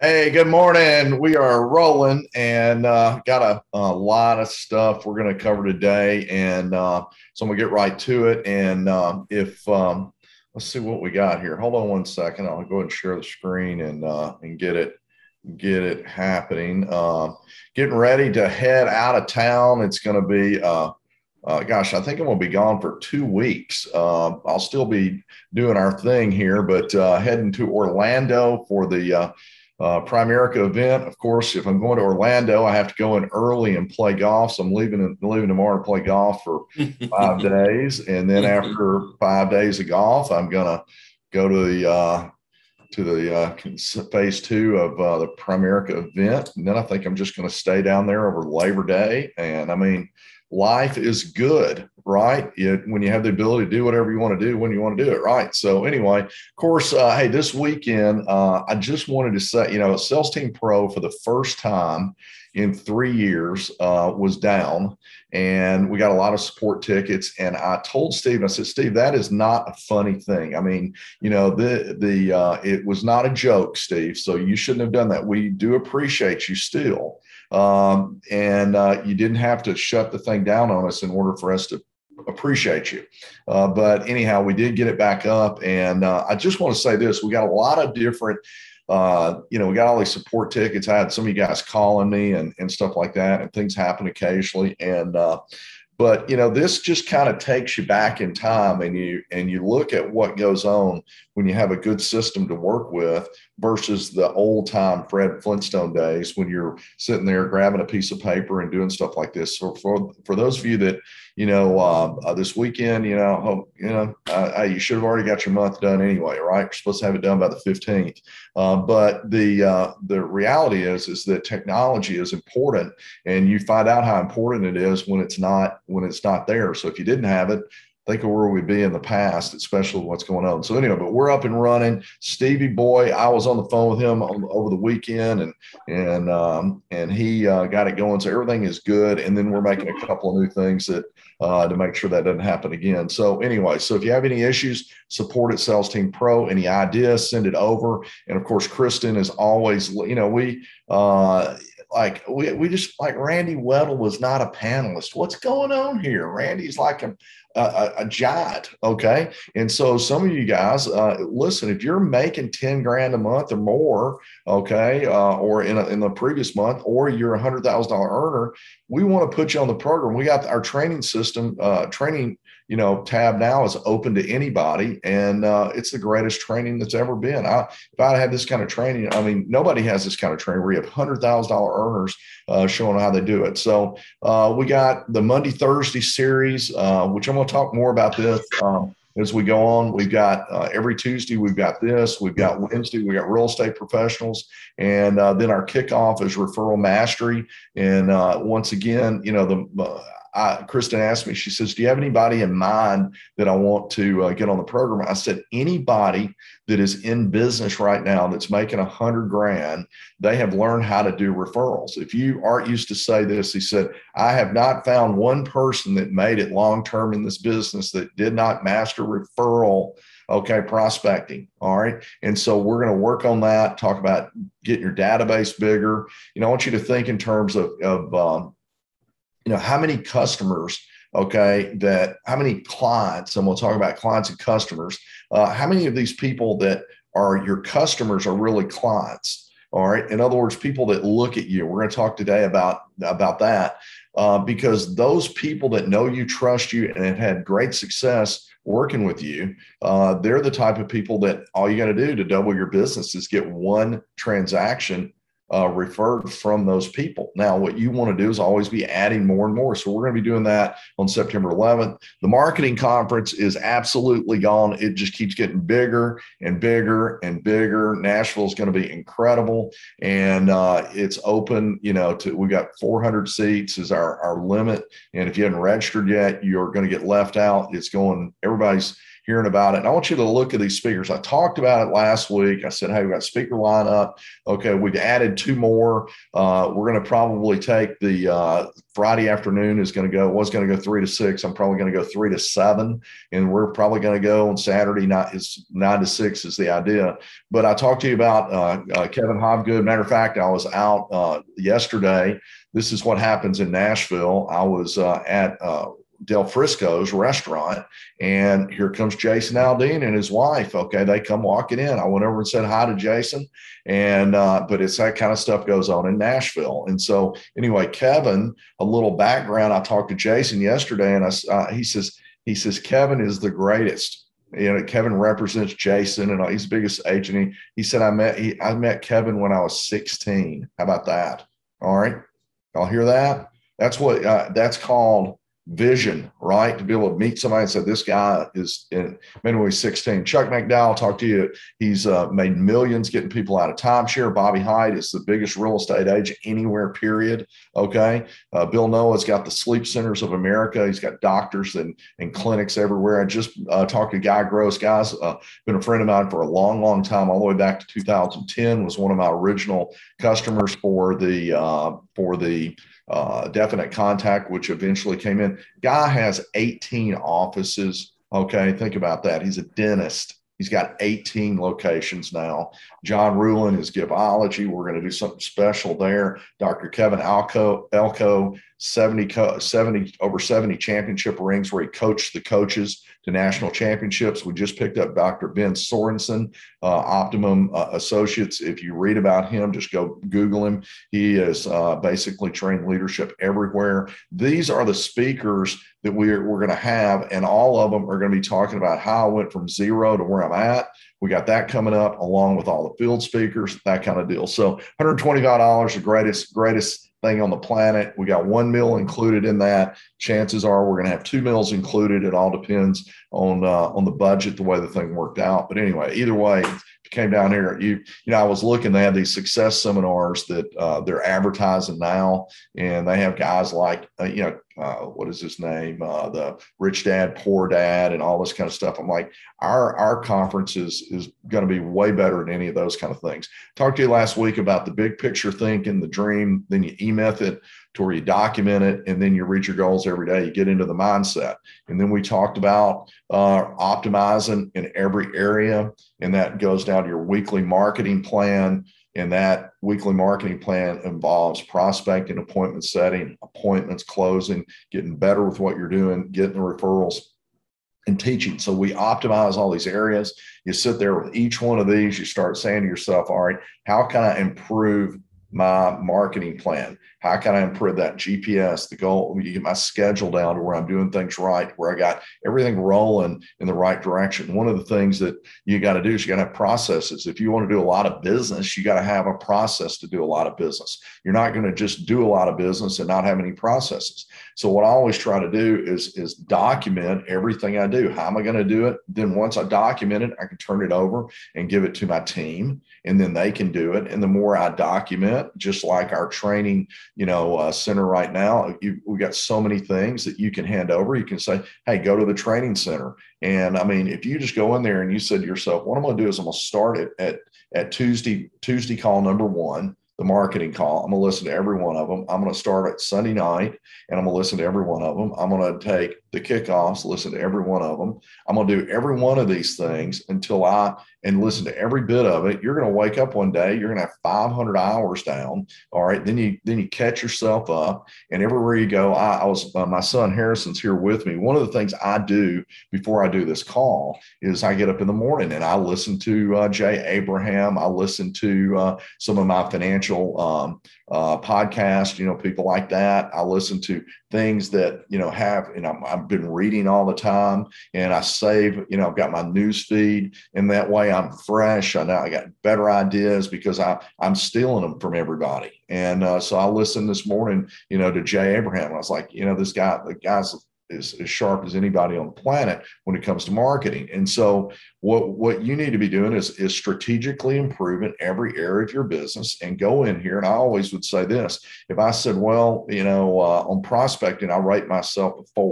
Hey, good morning. We are rolling and got a lot of stuff we're going to cover today. So I'm going to get right to it. If let's see what we got here. Hold on one second. I'll go ahead and share the screen and get it happening. Getting ready to head out of town. It's going to be gosh, I think I'm going to be gone for 2 weeks. I'll still be doing our thing here, but heading to Orlando for the Primerica event. Of course, if I'm going to Orlando, I have to go in early and play golf. So I'm leaving tomorrow to play golf for 5 days, and then after 5 days of golf, I'm gonna go to the phase two of the Primerica event, and then I think I'm just going to stay down there over Labor Day. And I mean, life is good, right? When you have the ability to do whatever you want to do when you want to do it, right? So anyway, of course, hey, this weekend, I just wanted to say, Sales Team Pro for the first time in 3 years was down, and we got a lot of support tickets. And I told Steve, I said, Steve, that is not a funny thing. I mean, it was not a joke, Steve. So you shouldn't have done that. We do appreciate you still. And you didn't have to shut the thing down on us in order for us to appreciate you. But anyhow, we did get it back up. And I just want to say this, we got a lot of different, we got all these support tickets. I had some of you guys calling me and stuff like that, and things happen occasionally. But this just kind of takes you back in time, and you look at what goes on when you have a good system to work with versus the old time Fred Flintstone days when you're sitting there grabbing a piece of paper and doing stuff like this. So for those of you that this weekend, you should have already got your month done anyway, right? You're supposed to have it done by the 15th. But the reality is that technology is important, and you find out how important it is when it's not there. So if you didn't have it, think of where we'd be in the past, especially what's going on. So anyway, but we're up and running. Stevie boy, I was on the phone with him over the weekend, and he got it going. So everything is good. And then we're making a couple of new things that to make sure that doesn't happen again. So anyway, so if you have any issues, support at Sales Team Pro. Any ideas, send it over. And of course, Kristen is always, we just like Randy Weddle was not a panelist. What's going on here? Randy's like a giant. Okay. And so some of you guys, listen, if you're making 10 grand a month or more, okay, or in the previous month, or you're $100,000 earner, we want to put you on the program. We got our training system, tab now is open to anybody, and it's the greatest training that's ever been. If I had this kind of training, I mean, nobody has this kind of training where you have $100,000 earners showing how they do it. So we got the Monday, Thursday series, which I'm going to talk more about this as we go on. We've got every Tuesday, we've got this. We've got Wednesday, we got real estate professionals. And then our kickoff is referral mastery. And once again, Kristen asked me, she says, do you have anybody in mind that I want to get on the program? I said, anybody that is in business right now that's making 100 grand, they have learned how to do referrals. If you aren't used to say this, he said, I have not found one person that made it long-term in this business that did not master referral, prospecting. All right. And so we're going to work on that, talk about getting your database bigger. I want you to think in terms of how many customers, how many clients, and we'll talk about clients and customers, how many of these people that are your customers are really clients? All right. In other words, people that look at you. We're going to talk today about that because those people that know you, trust you, and have had great success working with you, they're the type of people that all you got to do to double your business is get one transaction referred from those people. Now, what you want to do is always be adding more and more. So we're going to be doing that on September 11th. The marketing conference is absolutely gone. It just keeps getting bigger and bigger and bigger. Nashville is going to be incredible. And it's open, we got 400 seats is our limit. And if you haven't registered yet, you're going to get left out. Everybody's hearing about it. And I want you to look at these speakers. I talked about it last week. I said, hey, we've got speaker lineup. Okay, we've added 2 more. We're going to probably take the Friday afternoon was going to go 3 to 6. I'm probably going to go 3 to 7. And we're probably going to go on Saturday night. It's 9 to 6 is the idea. But I talked to you about Kevin Hobgood. Matter of fact, I was out yesterday. This is what happens in Nashville. I was at Del Frisco's restaurant, and here comes Jason Aldean and his wife. Okay, they come walking in. I went over and said hi to Jason, and but it's that kind of stuff goes on in Nashville. And so anyway, Kevin, a little background. I talked to Jason yesterday, and he says Kevin is the greatest. You know, Kevin represents Jason, and he's the biggest agent. He said I met Kevin when I was 16. How about that? All right. Y'all hear that? That's what that's called vision, right? To be able to meet somebody and say, this guy is in, maybe when he's 16. Chuck McDowell, talked to you. He's made millions getting people out of timeshare. Bobby Hyde is the biggest real estate agent anywhere, period. Okay. Bill Noah's got the Sleep Centers of America. He's got doctors and clinics everywhere. I just talked to Guy Gross. Guy's been a friend of mine for a long, long time, all the way back to 2010, was one of my original customers for the Definite Contact, which eventually came in. Guy has 18 offices. Okay, think about that. He's a dentist. He's got 18 locations now. John Rulin is Giveology. We're going to do something special there. Dr. Kevin Elko, 70 over 70 championship rings where he coached the coaches to national championships. We just picked up Dr. Ben Sorensen, Optimum Associates. If you read about him, just go Google him. He is basically trained leadership everywhere. These are the speakers that we're going to have, and all of them are going to be talking about how I went from zero to where I'm at. We got that coming up along with all the field speakers, that kind of deal. So $125, the greatest thing on the planet. We got 1 meal included in that. Chances are we're going to have 2 meals included. It all depends on the budget, the way the thing worked out. But anyway, either way, if you came down here, you know, I was looking, they have these success seminars that they're advertising now, and they have guys like, what is his name? The Rich Dad, Poor Dad, and all this kind of stuff. I'm like, our conference is going to be way better than any of those kind of things. Talked to you last week about the big picture thinking, the dream, then you e-method to where you document it, and then you reach your goals every day. You get into the mindset. And then we talked about optimizing in every area, and that goes down to your weekly marketing plan. And that weekly marketing plan involves prospecting, appointment setting, appointments, closing, getting better with what you're doing, getting the referrals, and teaching. So we optimize all these areas. You sit there with each one of these, you start saying to yourself, all right, how can I improve my marketing plan? How can I improve that GPS, the goal? You get my schedule down to where I'm doing things right, where I got everything rolling in the right direction. One of the things that you got to do is you got to have processes. If you want to do a lot of business, you got to have a process to do a lot of business. You're not going to just do a lot of business and not have any processes. So what I always try to do is document everything I do. How am I going to do it? Then once I document it, I can turn it over and give it to my team, and then they can do it. And the more I document, just like our training, center right now, we got so many things that you can hand over. You can say, hey, go to the training center. And I mean, if you just go in there and you said to yourself, what I'm going to do is I'm going to start it at Tuesday call number 1, the marketing call. I'm going to listen to every one of them. I'm going to start at Sunday night, and I'm going to listen to every one of them. I'm going to take the kickoffs, listen to every one of them. I'm going to do every one of these things and listen to every bit of it. You're going to wake up one day, you're going to have 500 hours down. All right. Then you catch yourself up, and everywhere you go, my son Harrison's here with me. One of the things I do before I do this call is I get up in the morning and I listen to Jay Abraham. I listen to some of my financial podcasts, people like that. I listen to things that, I've been reading all the time, and I save, I've got my news feed, and that way I'm fresh. I got better ideas because I'm stealing them from everybody. And so I listened this morning, to Jay Abraham. I was like, the guy's as sharp as anybody on the planet when it comes to marketing. And so what you need to be doing is strategically improving every area of your business, and go in here. And I always would say this: if I said, on prospecting, I rate myself a 4.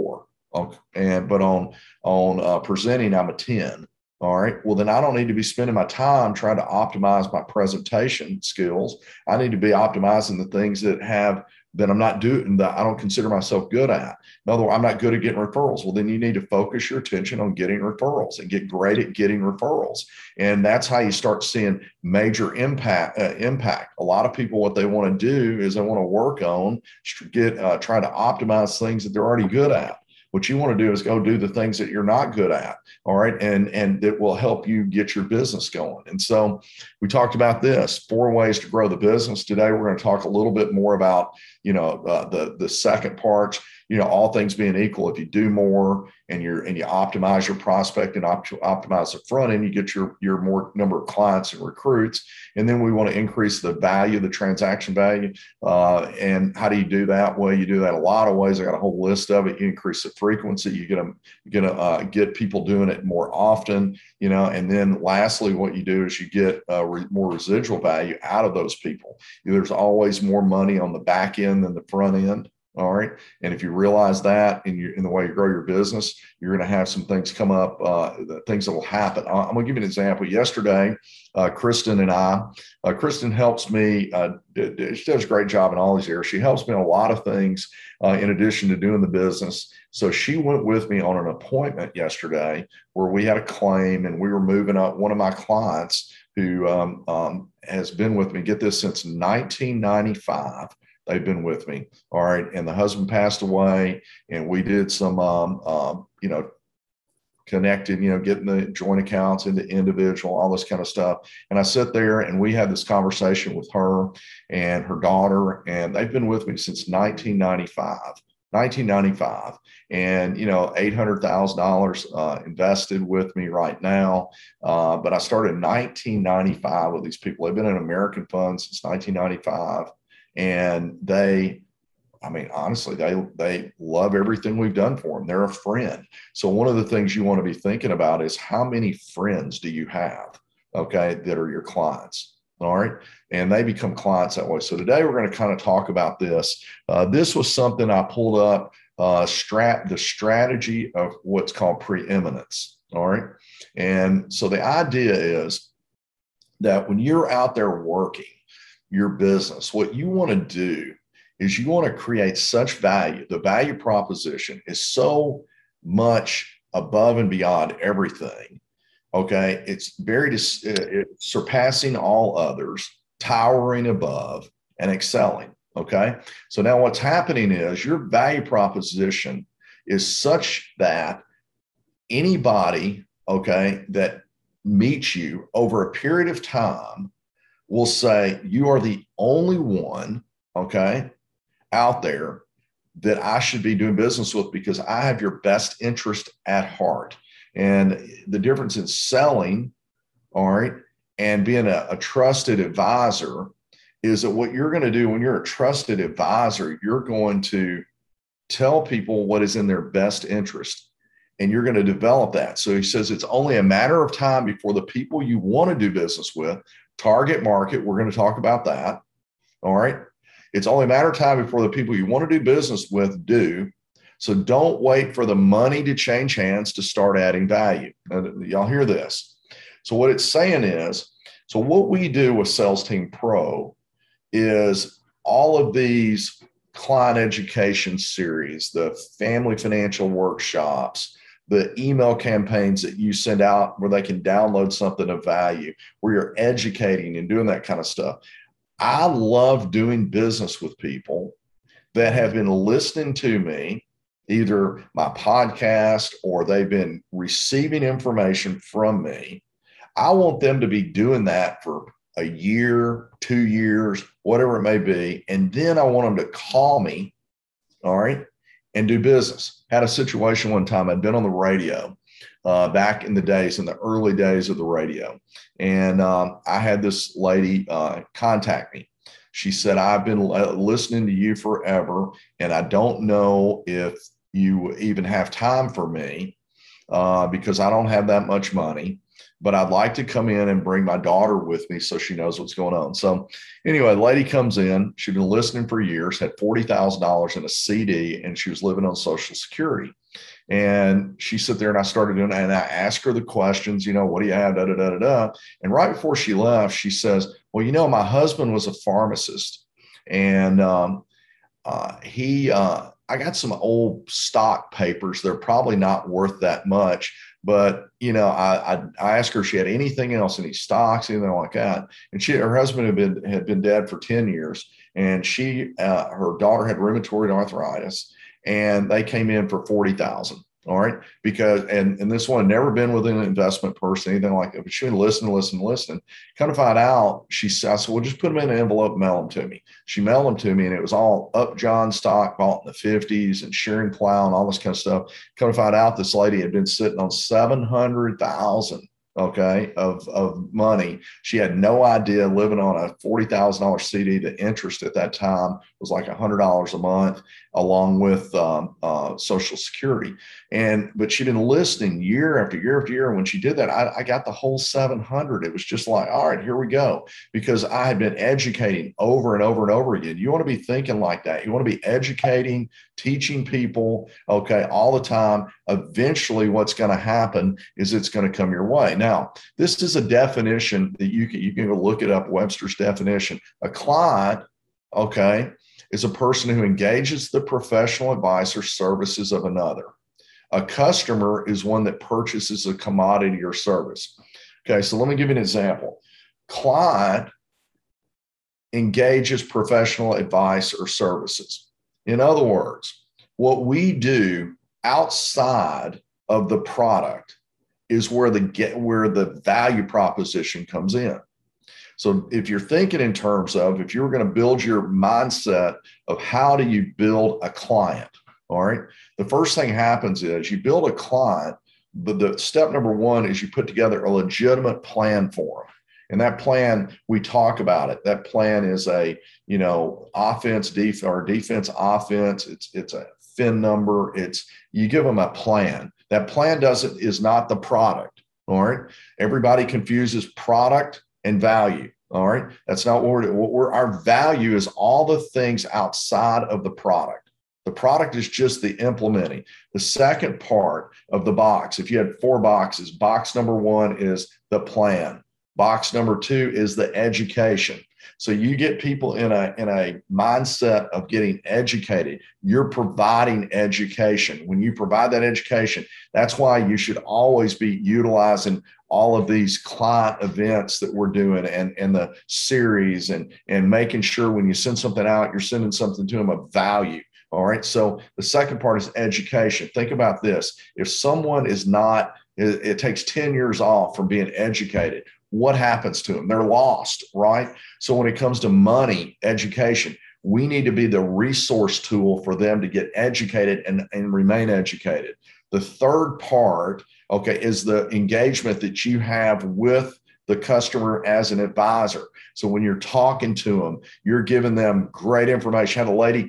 But on presenting, I'm a 10. All right. Well, then I don't need to be spending my time trying to optimize my presentation skills. I need to be optimizing the things that I'm not doing, that I don't consider myself good at. In other words, I'm not good at getting referrals. Well, then you need to focus your attention on getting referrals and get great at getting referrals. And that's how you start seeing major impact. A lot of people, what they want to do is they want to work on try to optimize things that they're already good at. What you want to do is go do the things that you're not good at. All right. And that will help you get your business going. And so we talked about this 4 ways to grow the business. Today, we're going to talk a little bit more about, the second part, all things being equal. If you do more and you optimize your prospect and optimize the front end, you get your more number of clients and recruits. And then we want to increase the value, the transaction value. And how do you do that? Well, you do that a lot of ways. I got a whole list of it. You increase the frequency. You're gonna get people doing it more often. And then lastly, what you do is you get more residual value out of those people. There's always more money on the back end than the front end. All right. And if you realize that in the way you grow your business, you're going to have some things come up, things that will happen. I'm going to give you an example. Yesterday, Kristen and Kristen helps me. She does a great job in all these areas. She helps me in a lot of things in addition to doing the business. So she went with me on an appointment yesterday where we had a claim and we were moving up one of my clients who has been with me, get this, since 1995. They've been with me. All right. And the husband passed away and we did some, connected, getting the joint accounts into individual, all this kind of stuff. And I sit there and we had this conversation with her and her daughter, and they've been with me since 1995. And, $800,000 invested with me right now. But I started in 1995 with these people. They've been in American Funds since 1995. And honestly, they love everything we've done for them. They're a friend. So one of the things you want to be thinking about is how many friends do you have, okay, that are your clients? All right. And they become clients that way. So today we're going to kind of talk about this. This was something I pulled up, the strategy of what's called preeminence. All right. And so the idea is that when you're out there working your business, what you want to do is you want to create such value. The value proposition is so much above and beyond everything. Okay. It's surpassing all others, towering above and excelling. Okay. So now what's happening is your value proposition is such that anybody, okay, that meets you over a period of time will say, you are the only one, okay, out there that I should be doing business with because I have your best interest at heart. And the difference in selling, all right, and being a trusted advisor is that what you're going to do when you're a trusted advisor, you're going to tell people what is in their best interest. And you're going to develop that. So he says it's only a matter of time before the people you want to do business with, target market, we're going to talk about that. All right. It's only a matter of time before the people you want to do business with do. So don't wait for the money to change hands to start adding value. Now, y'all hear this. So what it's saying is, so what we do with Sales Team Pro is all of these client education series, the family financial workshops, the email campaigns that you send out where they can download something of value, where you're educating and doing that kind of stuff. I love doing business with people that have been listening to me, either my podcast or they've been receiving information from me. I want them to be doing that for a year, 2 years, whatever it may be. And then I want them to call me, all right, and do business. Had a situation one time, I'd been on the radio back in the early days of the radio. And I had this lady contact me. She said, I've been listening to you forever, and I don't know if you even have time for me because I don't have that much money, but I'd like to come in and bring my daughter with me so she knows what's going on. So anyway, the lady comes in, she'd been listening for years, had $40,000 in a CD, and she was living on Social Security. And she sit there and I started doing that. And I asked her the questions, what do you have? Da, da, da, da, da. And right before she left, she says, well, my husband was a pharmacist. And I got some old stock papers. They're probably not worth that much, but I asked her if she had anything else, any stocks, anything like that. And her husband had been dead for 10 years, and her daughter had rheumatoid arthritis, and they came in for 40,000. All right. Because, and this one had never been with an investment person, anything like that, but she would listen. Kind of find out, I said, well, just put them in an envelope, mail them to me. She mailed them to me, and it was all Upjohn stock bought in the 50s and Shearing Plow and all this kind of stuff. Come to find out, this lady had been sitting on 700,000, okay, of money. She had no idea, living on a $40,000 CD. The interest at that time was like $100 a month, along with Social Security. But she'd been listening year after year after year. And when she did that, I got the whole 700. It was just like, all right, here we go. Because I had been educating over and over and over again. You want to be thinking like that. You want to be educating, teaching people, okay, all the time. Eventually, what's going to happen is it's going to come your way. Now, this is a definition that you can go look it up, Webster's definition. A client, okay, is a person who engages the professional advice or services of another. A customer is one that purchases a commodity or service. Okay, so let me give you an example. Client engages professional advice or services. In other words, what we do outside of the product is where the value proposition comes in. So if you're thinking in terms of, if you were going to build your mindset of how do you build a client, all right, the first thing happens is you build a client, but the step number one is you put together a legitimate plan for them. And that plan, we talk about it. That plan is a, offense, defense, offense. It's a fin number. You give them a plan. That plan is not the product. All right. Everybody confuses product and value. All right. That's not what our value is, all the things outside of the product. The product is just the implementing. The second part of the box, if you had 4 boxes, box number 1 is the plan. Box number 2 is the education. So you get people in a mindset of getting educated. You're providing education. When you provide that education, that's why you should always be utilizing all of these client events that we're doing and the series and making sure when you send something out, you're sending something to them of value. All right. So the second part is education. Think about this. If someone is not, it takes 10 years off from being educated, what happens to them? They're lost, right? So when it comes to money, education, we need to be the resource tool for them to get educated and remain educated. The third part, okay, is the engagement that you have with the customer as an advisor. So when you're talking to them, you're giving them great information. I had a lady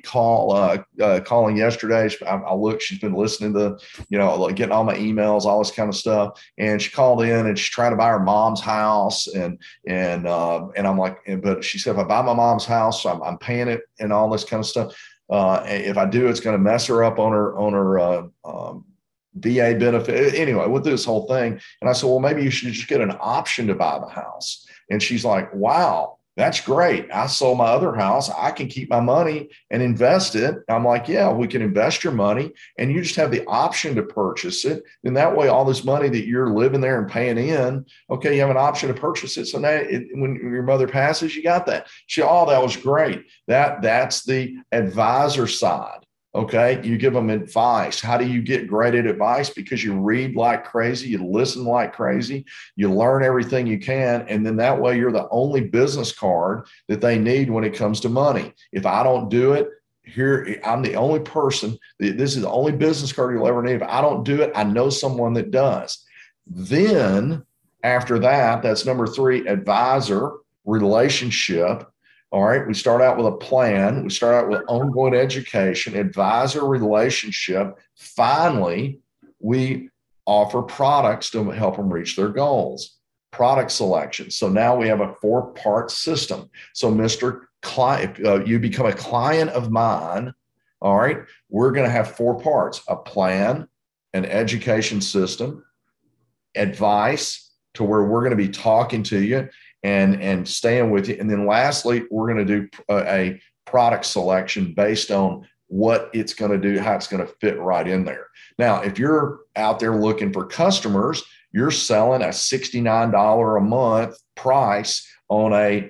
calling yesterday. I look, she's been listening to, getting all my emails, all this kind of stuff. And she called in and she's trying to buy her mom's house. And I'm like, but she said, if I buy my mom's house, I'm paying it and all this kind of stuff. If I do, it's going to mess her up on her VA benefit. Anyway, went through this whole thing. And I said, well, maybe you should just get an option to buy the house. And she's like, wow, that's great. I sold my other house. I can keep my money and invest it. I'm like, yeah, we can invest your money and you just have the option to purchase it. And that way, all this money that you're living there and paying in, okay, you have an option to purchase it. So now when your mother passes, you got that. That was great. That's the advisor side. Okay, you give them advice. How do you get great at advice? Because you read like crazy, you listen like crazy, you learn everything you can, and then that way you're the only business card that they need when it comes to money. If I don't do it, here I'm the only person. This is the only business card you'll ever need. If I don't do it, I know someone that does. Then after that, that's number 3, advisor relationship. All right, we start out with a plan. We start out with ongoing education, advisor relationship. Finally, we offer products to help them reach their goals. Product selection. So now we have a 4-part system. So Mr. Client, you become a client of mine. All right, we're going to have 4 parts: a plan, an education system, advice to where we're going to be talking to you and staying with you. And then lastly, we're going to do a product selection based on what it's going to do, how it's going to fit right in there. Now, if you're out there looking for customers, you're selling a $69 a month price on a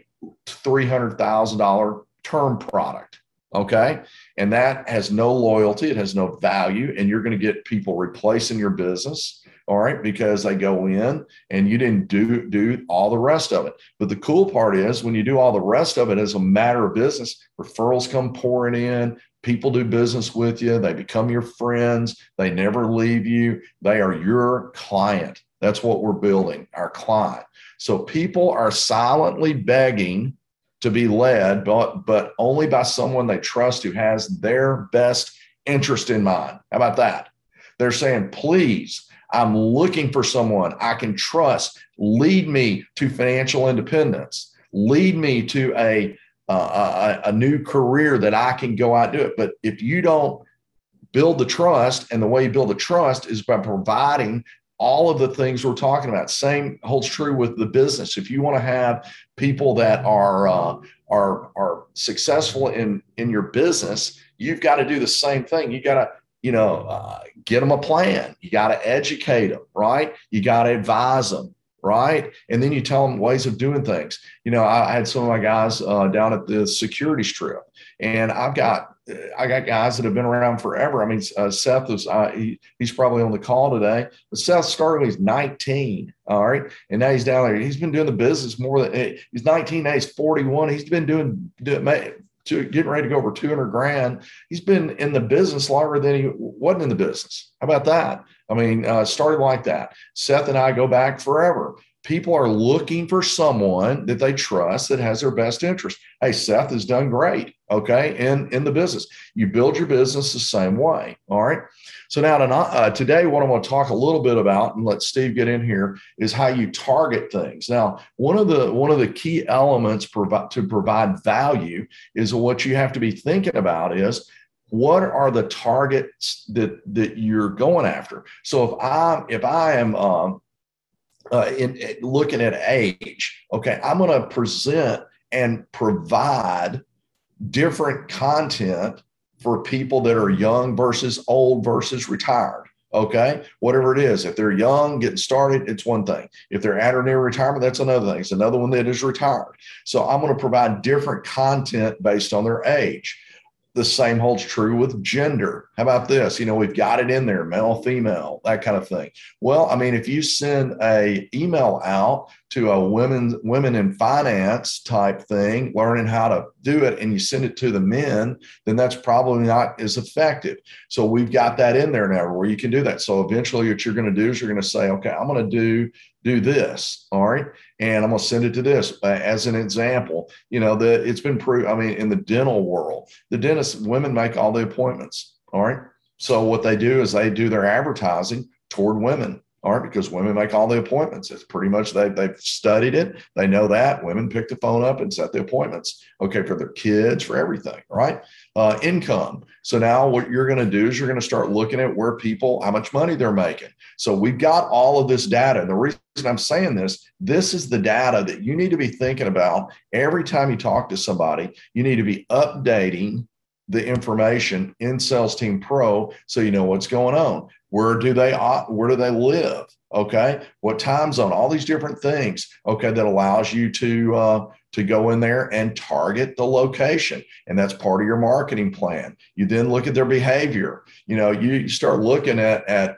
$300,000 term product. Okay. And that has no loyalty. It has no value. And you're going to get people replacing your business. All right. Because they go in and you didn't do all the rest of it. But the cool part is when you do all the rest of it as a matter of business, referrals come pouring in. People do business with you. They become your friends. They never leave you. They are your client. That's what we're building, our client. So people are silently begging to be led, but only by someone they trust who has their best interest in mind. How about that? They're saying, please, I'm looking for someone I can trust. Lead me to financial independence. Lead me to a new career that I can go out and do it. But if you don't build the trust, and the way you build the trust is by providing all of the things we're talking about. Same holds true with the business. If you want to have people that are successful in your business, you've got to do the same thing. You got to, get them a plan. You got to educate them, right? You got to advise them, right? And then you tell them ways of doing things. I had some of my guys down at the security strip, and I got guys that have been around forever. I mean, Seth is he's probably on the call today. But Seth started when he's 19, all right, and now he's down there. He's been doing the business more than he's 19 now. He's 41. He's been getting ready to go over 200 grand. He's been in the business longer than he wasn't in the business. How about that? I mean, started like that. Seth and I go back forever. People are looking for someone that they trust that has their best interest. Hey, Seth has done great, okay, in the business. You build your business the same way, all right? So now today, what I want to talk a little bit about, and let Steve get in here, is how you target things. Now, one of the key elements to provide value is what you have to be thinking about is, what are the targets that you're going after? So if I am in looking at age, okay, I'm going to present and provide different content for people that are young versus old versus retired. Okay, whatever it is. If they're young, getting started, it's one thing. If they're at or near retirement, that's another thing. It's another one that is retired. So I'm going to provide different content based on their age. The same holds true with gender. How about this? We've got it in there, male, female, that kind of thing. Well, I mean, if you send a email out to a women in finance type thing, learning how to do it, and you send it to the men, then that's probably not as effective. So we've got that in there now where you can do that. So eventually what you're going to do is you're going to say, okay, I'm going to do this. All right. And I'm going to send it to this as an example. It's been proved. I mean, in the dental world, the dentists, women make all the appointments. All right. So what they do is they do their advertising toward women. All right, because women make all the appointments. It's pretty much they've studied it. They know that women pick the phone up and set the appointments. Okay, for their kids, for everything, right? Income. So now what you're going to do is you're going to start looking at where people, how much money they're making. So we've got all of this data. And the reason I'm saying this is the data that you need to be thinking about every time you talk to somebody. You need to be updating the information in Sales Team Pro so you know what's going on. Where do they live? Okay. What time zone? All these different things. Okay. That allows you to go in there and target the location. And that's part of your marketing plan. You then look at their behavior. You start looking at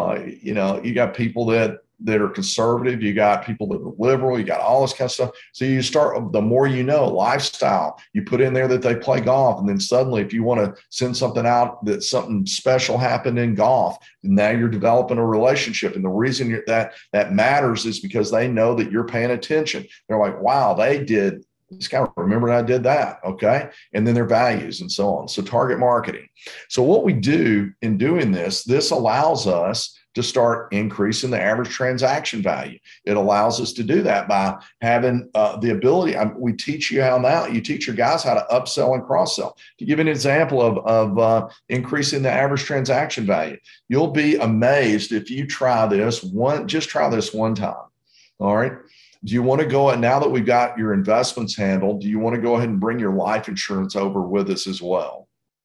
you got people that are conservative, you got people that are liberal, you got all this kind of stuff. So you start, the more lifestyle, you put in there that they play golf. And then suddenly, if you want to send something out that something special happened in golf, now you're developing a relationship. And the reason that matters is because they know that you're paying attention. They're like, wow, they did This guy remembered I did that. Okay. And then their values and so on. So target marketing. So what we do in doing this allows us to start increasing the average transaction value. It allows us to do that by having the ability. We teach you how now. You teach your guys how to upsell and cross sell. To give an example of increasing the average transaction value, you'll be amazed if you try this one. Just try this one time. All right. Do you want to go, and now that we've got your investments handled, do you want to go ahead and bring your life insurance over with us as well?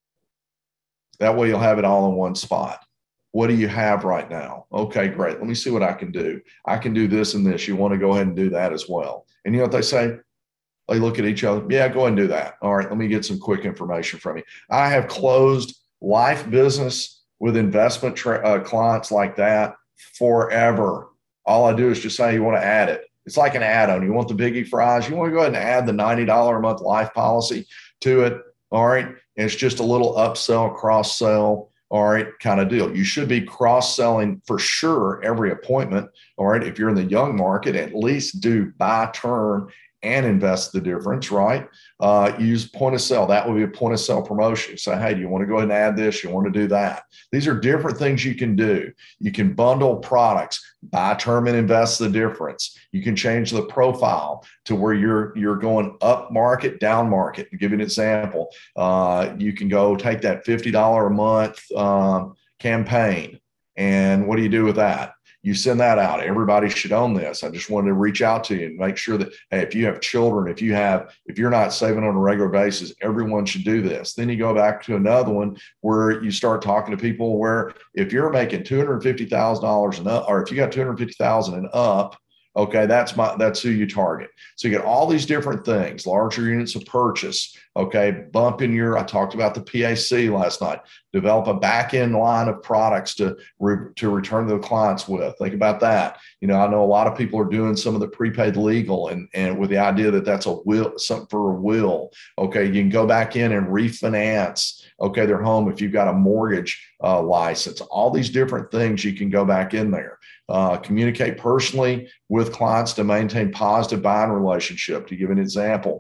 That way you'll have it all in one spot. What do you have right now? Okay, great. Let me see what I can do. I can do this and this. You want to go ahead and do that as well. And you know what they say? They look at each other. Yeah, go ahead and do that. All right, let me get some quick information from you. I have closed life business with investment clients like that forever. All I do is just say, you want to add it. It's like an add-on. You want the biggie fries? You want to go ahead and add the $90 a month life policy to it. All right. And it's just a little upsell, cross sell. All right, kind of deal. You should be cross-selling for sure every appointment. All right. If you're in the young market, at least do buy term and invest the difference, right? Use point of sale. That would be a point of sale promotion. Say, hey, do you want to go ahead and add this? You want to do that? These are different things you can do. You can bundle products, buy term and invest the difference. You can change the profile to where you're going up market, down market. To give you an example, you can go take that $50 a month campaign. And what do you do with that? You send that out. Everybody should own this. I just wanted to reach out to you and make sure that, hey, if you have children, if you're not saving on a regular basis, everyone should do this. Then you go back to another one where you start talking to people where if you're making $250,000 and up, or if you got $250,000 and up, okay, that's who you target. So you get all these different things, larger units of purchase. Okay, I talked about the PAC last night. Develop a back end line of products to return to the clients with. Think about that. You know, I know a lot of people are doing some of the prepaid legal and with the idea that that's a will, something for a will. Okay, you can go back in and refinance. Okay, their home if you've got a mortgage license. All these different things you can go back in there. Communicate personally with clients to maintain positive buying relationship. To give an example,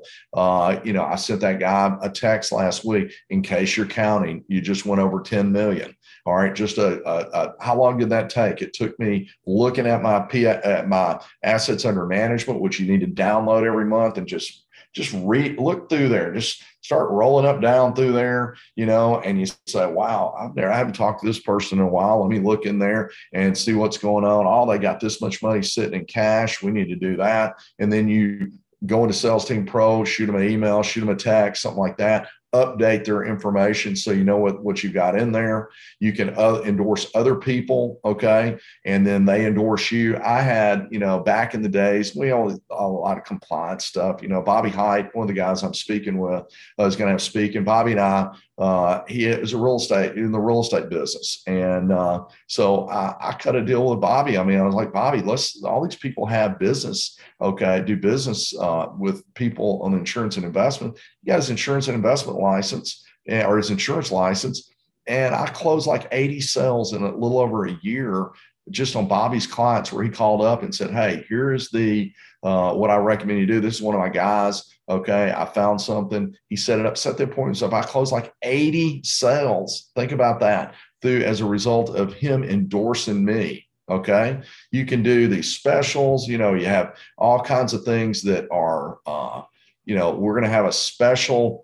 I sent that guy a text last week. In case you're counting, you just went over 10 million. All right, just how long did that take? It took me looking at my assets under management, which you need to download every month, and just look through there, just start rolling up down through there, and you say, wow, I haven't talked to this person in a while. Let me look in there and see what's going on. Oh, they got this much money sitting in cash. We need to do that. And then you go into Sales Team Pro, shoot them an email, shoot them a text, something like that. Update their information so you know what you got in there. You can endorse other people, okay, and then they endorse you. I had, back in the days, we always a lot of compliance stuff. Bobby Height, one of the guys I'm speaking with, is going to have speaking. Bobby and I, he is in the real estate business, and so I cut a deal with Bobby. I mean, I was like, Bobby, all these people have business, okay, do business with people on insurance and investment. He got his insurance and investment license or his insurance license. And I closed like 80 sales in a little over a year just on Bobby's clients, where he called up and said, hey, here's what I recommend you do. This is one of my guys. Okay. I found something. He set it up, set the appointments up. I closed like 80 sales. Think about that as a result of him endorsing me. Okay. You can do these specials, you have all kinds of things that are, we're going to have a special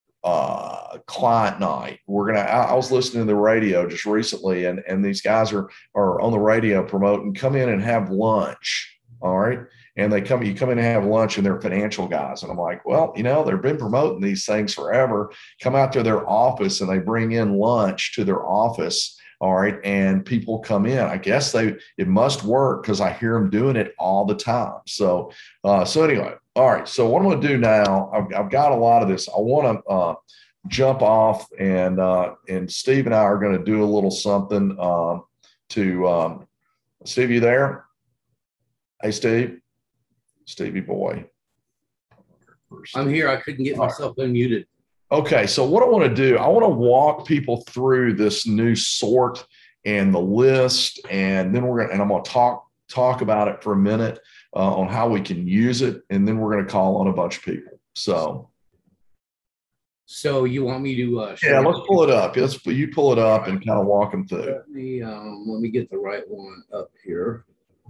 client night. I was listening to the radio just recently, and these guys are on the radio promoting, come in and have lunch. All right. And you come in and have lunch, and they're financial guys. And I'm like, well, they've been promoting these things forever. Come out to their office and they bring in lunch to their office. All right. And people come in. I guess it must work because I hear them doing it all the time. So anyway, all right. So what I'm going to do now, I've got a lot of this. I want to jump off, and Steve and I are going to do a little something to Steve, you there? Hey, Stevie boy. I'm here. I couldn't get myself unmuted. Okay, so what I want to do, I want to walk people through this new sort and the list, and then I'm going to talk about it for a minute on how we can use it, and then we're going to call on a bunch of people. So you want me to show Yeah, you? let's pull it up. You pull it up and kind of walk them through. Let me get the right one up here.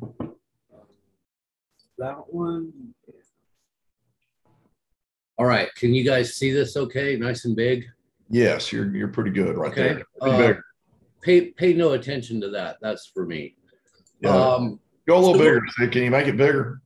That one. All right. Can you guys see this okay? Nice and big? Yes, you're pretty good right okay. there. Pay no attention to that. That's for me. Yeah. Go a little bigger. Can you make it bigger?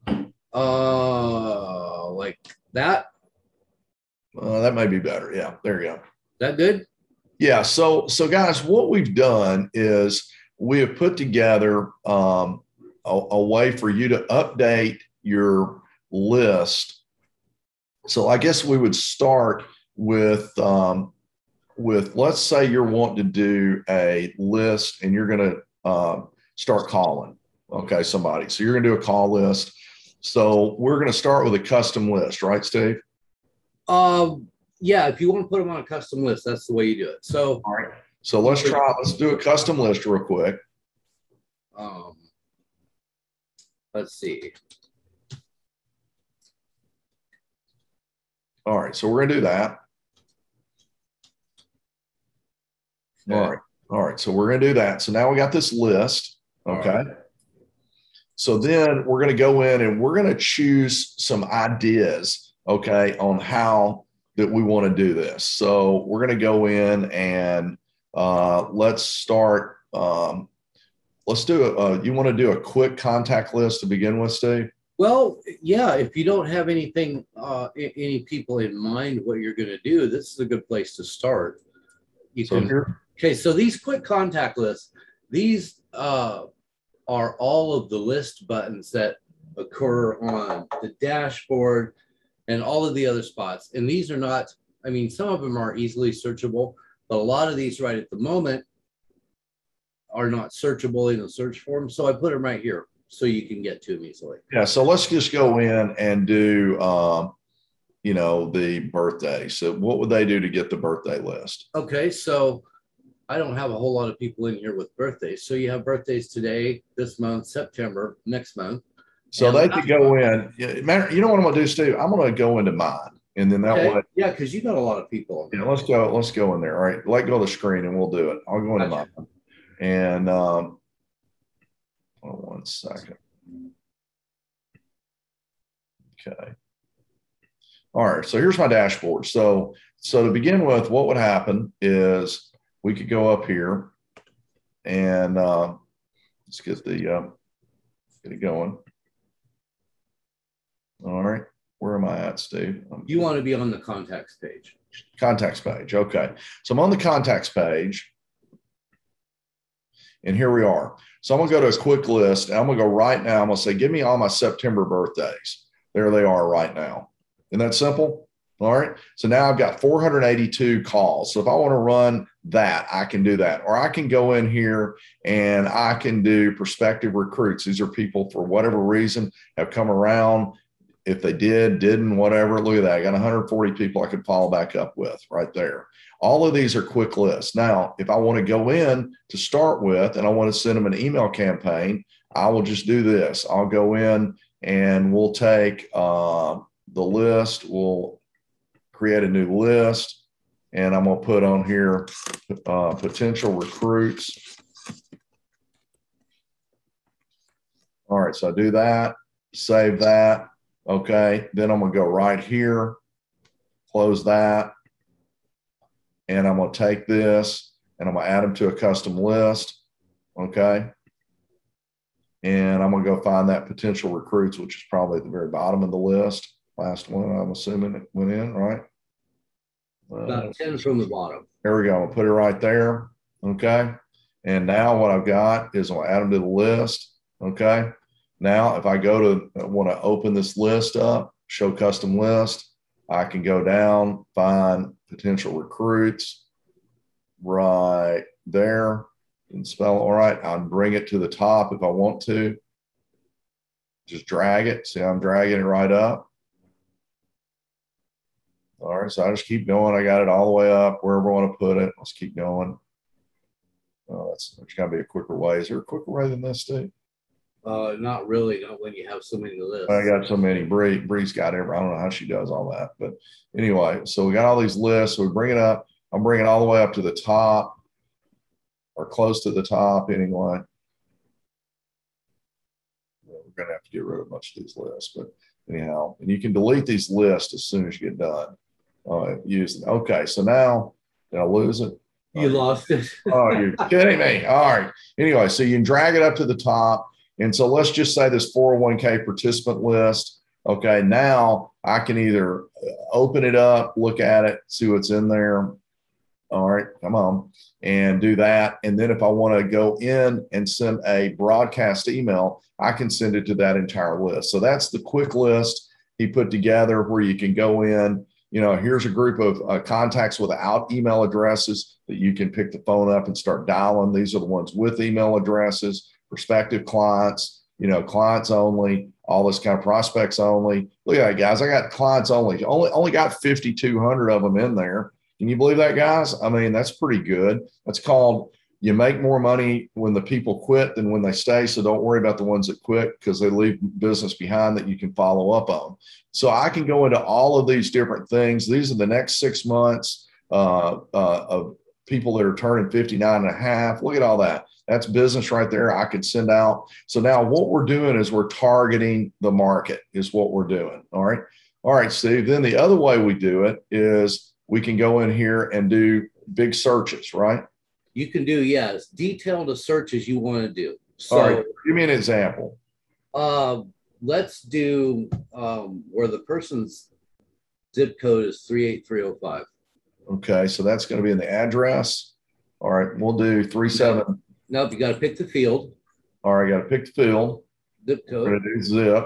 Like that? That may be better. Yeah, there you go. That good? Yeah. So guys, what we've done is we have put together a way for you to update your list. So I guess we would start with let's say you're wanting to do a list and you're going to start calling. Okay, somebody. So you're going to do a call list. So we're going to start with a custom list, right, Steve? Yeah, if you want to put them on a custom list, that's the way you do it. So, all right. So let's do a custom list real quick. Let's see. All right. So we're going to do that. Okay. All right. So we're going to do that. So now we got this list. Okay. Right. So then we're going to go in and we're going to choose some ideas, okay, on how that we want to do this. So we're going to go in and let's start. Let's do you want to do a quick contact list to begin with, Steve? Well, yeah, if you don't have anything, any people in mind what you're going to do, this is a good place to start. Okay, so these quick contact lists, these are all of the list buttons that occur on the dashboard and all of the other spots. And these are not, I mean, some of them are easily searchable, but a lot of these right at the moment are not searchable in the search form. So I put them right here so you can get to them easily. Yeah, so let's just go in and do, you know, the birthday. So what would they do to get the birthday list? Okay, so I don't have a whole lot of people in here with birthdays. So you have birthdays today, this month, September, next month. So they could go in. You know what I'm going to do, Steve? I'm going to go into mine. And then that way. Yeah, because you got a lot of people. Yeah, let's go in there. All right. Let go of the screen and we'll do it. I'll go into mine. And hold on 1 second. Okay. All right. So here's my dashboard. So to begin with, what would happen is we could go up here and let's get the get it going. All right. Where am I at, Steve? You want to be on the contacts page. Contacts page. Okay. So I'm on the contacts page. And here we are. So I'm going to go to a quick list. And I'm going to go right now. I'm going to say, give me all my September birthdays. There they are right now. Isn't that simple? All right. So now I've got 482 calls. So if I want to run that, I can do that. Or I can go in here and I can do prospective recruits. These are people for whatever reason have come around. If they didn't, whatever, look at that. I got 140 people I could follow back up with right there. All of these are quick lists. Now, if I want to go in to start with and I want to send them an email campaign, I will just do this. I'll go in and we'll take the list. We'll create a new list. And I'm going to put on here potential recruits. All right, so I do that, save that. Okay, then I'm going to go right here, close that, and I'm going to take this and I'm going to add them to a custom list. Okay, and I'm going to go find that potential recruits, which is probably at the very bottom of the list. Last one, I'm assuming it went in, right? About 10 from the bottom. There we go. I'm going to put it right there. Okay, and now what I've got is I'll add them to the list. Okay. Now, if I want to open this list up, show custom list, I can go down, find potential recruits right there and spell it all right. I'll bring it to the top if I want to. Just drag it. See, I'm dragging it right up. All right, so I just keep going. I got it all the way up wherever I want to put it. Let's keep going. Oh, there's got to be a quicker way. Is there a quicker way than this, Steve? Not really, not when you have so many I lists. got so many. Bree's got every. I don't know how she does all that, but anyway. So we got all these lists. So we bring it up. I'm bringing it all the way up to the top, or close to the top anyway. We're going to have to get rid of a bunch of these lists, but anyhow, and you can delete these lists as soon as you get done. Using. Okay, so now did I lose it? You lost it. Oh, you're kidding me. All right. Anyway, so you can drag it up to the top. And so let's just say this 401k participant list. Okay, now I can either open it up, look at it, see what's in there. All right, come on, and do that. And then if I want to go in and send a broadcast email, I can send it to that entire list. So that's the quick list he put together where you can go in. Here's a group of contacts without email addresses that you can pick the phone up and start dialing. These are the ones with email addresses, prospective clients, clients only, all this kind of prospects only. Look at that, guys. I got clients only. Only got 5,200 of them in there. Can you believe that, guys? I mean, that's pretty good. That's called you make more money when the people quit than when they stay. So don't worry about the ones that quit because they leave business behind that you can follow up on. So I can go into all of these different things. These are the next 6 months of people that are turning 59 and a half. Look at all that. That's business right there. I could send out. So now what we're doing is we're targeting the market is what we're doing. All right. All right, Steve. Then the other way we do it is we can go in here and do big searches, right? You can do, yes, detailed a search as you want to do. So, all right, give me an example. Let's do where the person's zip code is 38305. Okay, so that's going to be in the address. All right, we'll do 37. Nope, you got to pick the field. All right, got to pick the field. Zip code. We're going to do zip.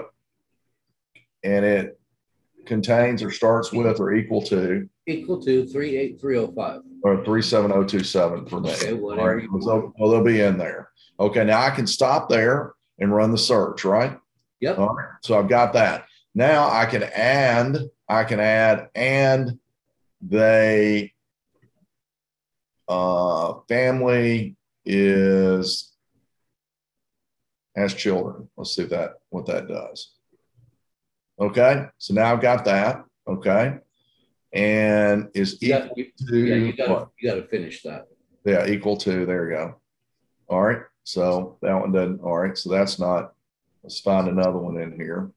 And it contains or starts with or equal to? Equal to 38305. Or 37027 for me. Okay, whatever. Right. So, well, they'll be in there. Okay, now I can stop there and run the search, right? Yep. All right. So I've got that. Now I can add, and they family has children. Let's see what that does. Okay, so now I've got that. Okay. And is equal to you got to finish that. Yeah, equal to, there you go. All right, so that one doesn't. All right, so that's not. Let's find another one in here.